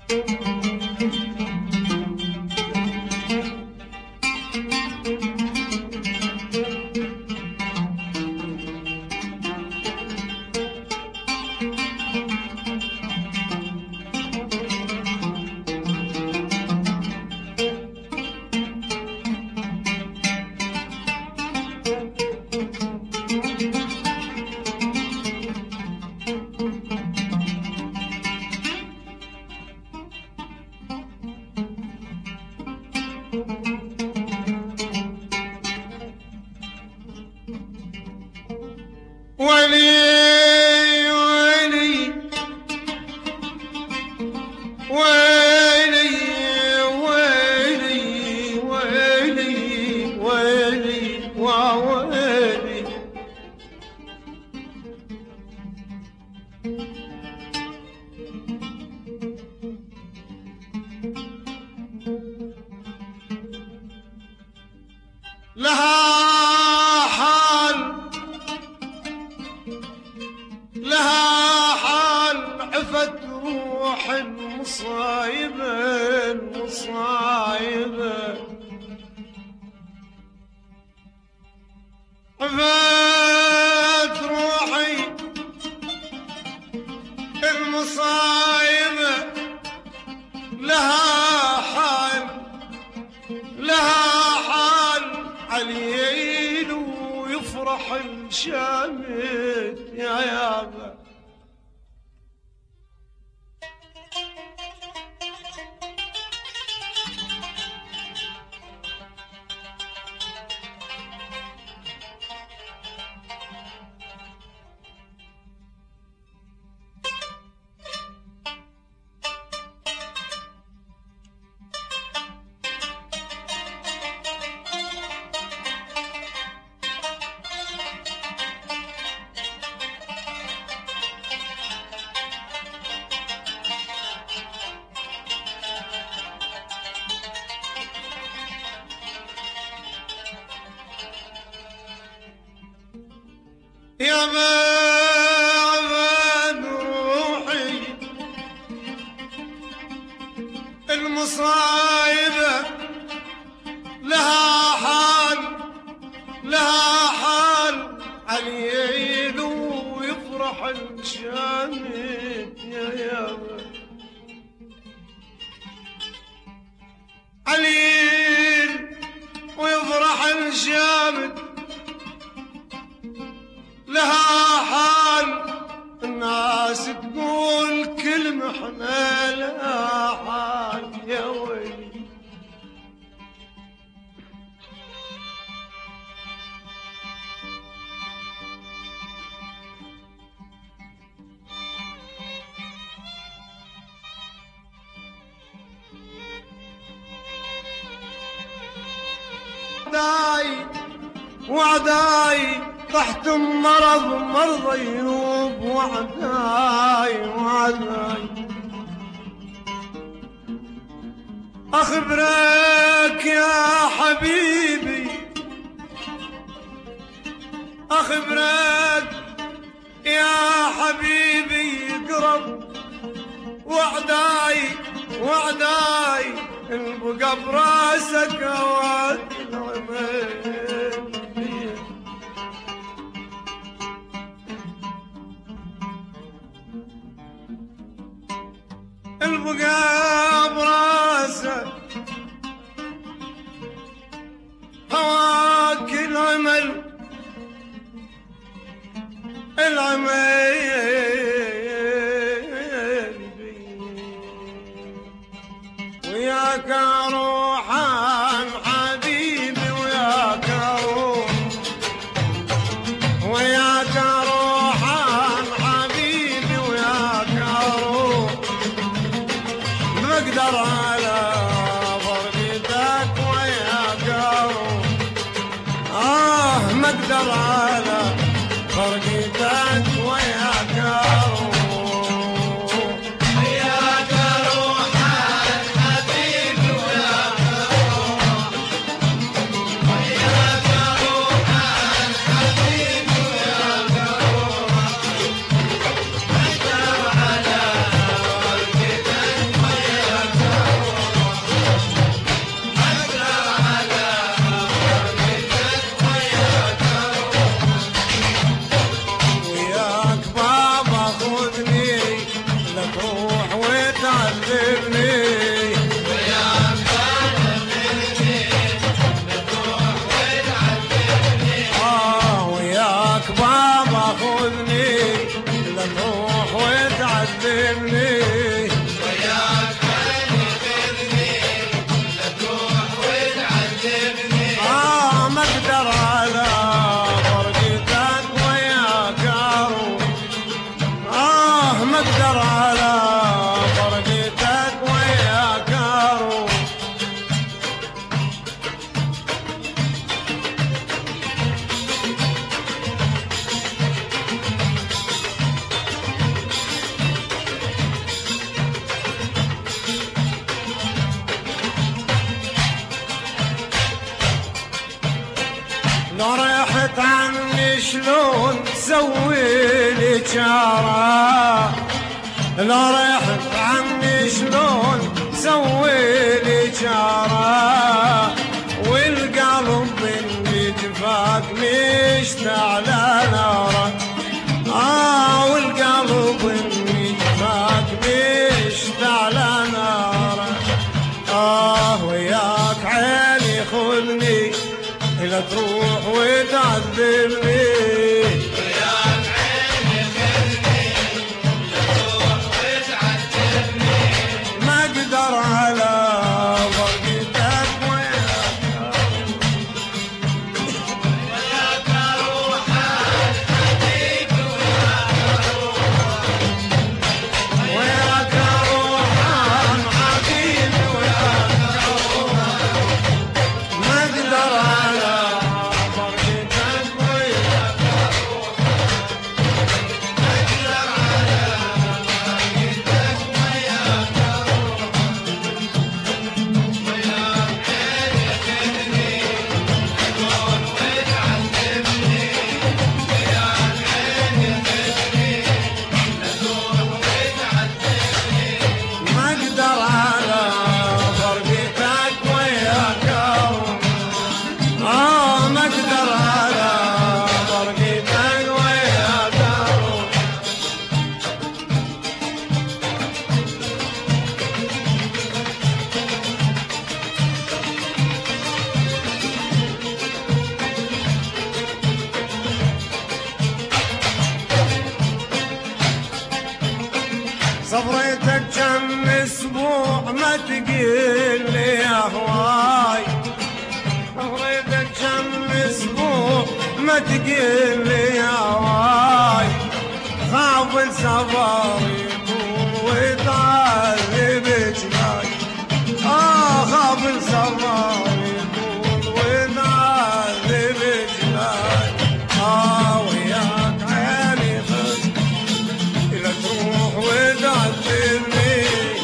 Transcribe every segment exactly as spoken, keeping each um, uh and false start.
لها حال لها حال عفت روح المصايبة المصايبة عفت روحي المصايبة لها حال لها حال عليل ويفرح الشامت يا يابا يا بعد روحي المصايبة لها حال لها حال عليل ويفرح الشامت يا يابا عليل ويفرح الشامت لها حال الناس تقول كلمة احنا لها حال يا ويلي وعداي وعداي تحت مرض مرض ينوب وعداي وعداي أخبرك يا حبيبي أخبرك يا حبيبي قرب وعداي وعداي البقى براسك وعد العمين البقى براسك هواك العمل العمل وياك اروح عن حبيبي وياك اروح وياك اروح عن حبيبي وياك اروح مقدر على فرقتك وياك اروح اه مقدر على فرقتك وياك اروح لو رحت عني شلون سوي لي جارة، لو رحت عني شلون سوي لي جارة، والقلب اللي جفاك مشتعل ناره، آه والقلب اللي جفاك مشتعل ناره، آه وياك عيني خذني لا تروح وتعذبني، وياك عيني خذني لا تروح وتعذبني، ما اقدر على فرقتك وياك، وياك اروح الحبيب، وياك اروح عن حبيبي، وياك اروح ما اقدر على فرقتك وياك، اقدر على فرقتك وياك اروح، وياك عيني خذني لا تروح وتعذبني، وياك عيني خذني لا تروح وتعذبني، ما اقدر على فرقتك وياك اروح، اه ما اقدر على فرقتك وياك اروح، صبريتك كم اسبوع ما تقيل لي اهواي، صبريتك كم اسبوع ما تقيل لي اهواي، خاف السفر يطول ويتعذب جناي، اه خاف السفر يطول ويتعذب جناي، اه وياك عيني خذ لا تروح وتعذبني،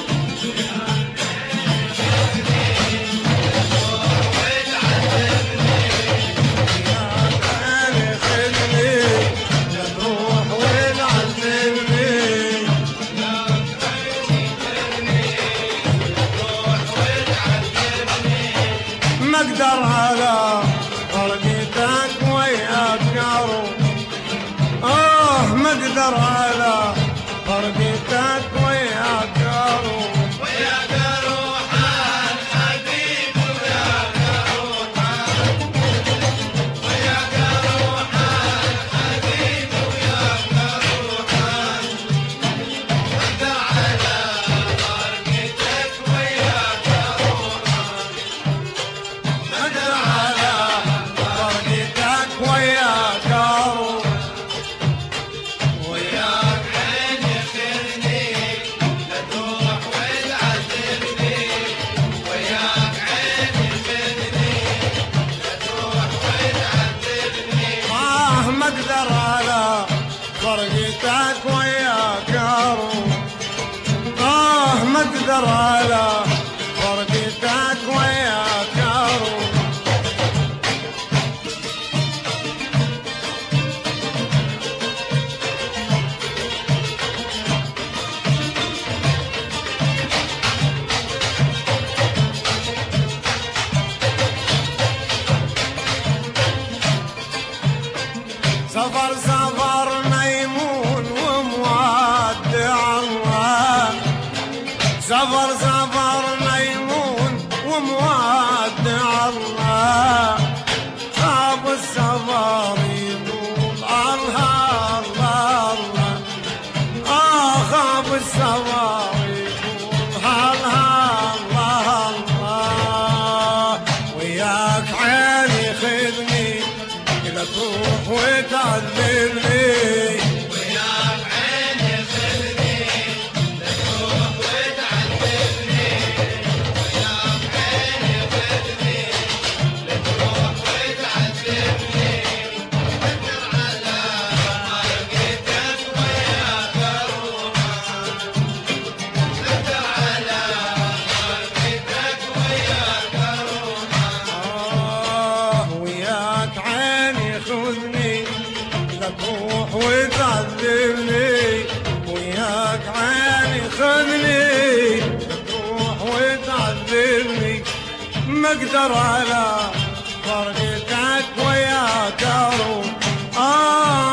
وياك عيني خذني لا تروح وتعذبني، ما اقدر على فرقتك وياك اروح، اه ما اقدر على فرقتك وياك اروح، وياك اروح الحبيب، وياك اروح، وياك اروح الحبيب، وياك اروح، اقدر على فرقتك وياك اروح، اقدر على فرقتك وياك اروح، وياك عيني خذني لا تروح وتعذبني، وياك عيني خذني لا تروح وتعذبني، آه ما اقدر على فرقتك وياك اروح، آه ما اقدر على فرقتك وياك اروح، سفر سفر ميمون ومودع الله، سفر سفر ميمون ومودع الله، خاب السفر يطول الله الله الله، آه خاب السفر يطول الله الله الله، وياك عيني خذني لا تروح وتعذبني، وياك عيني خذني لا تروح وتعذبني، وياك عيني خذني لا تروح وتعذبني، اقدر على فرقتك وياك اروح، اقدر على فرقتك وياك اروح، آه وياك عيني خذني تروح وتعذبني ما اقدر على فرقتك وياك اروح. آه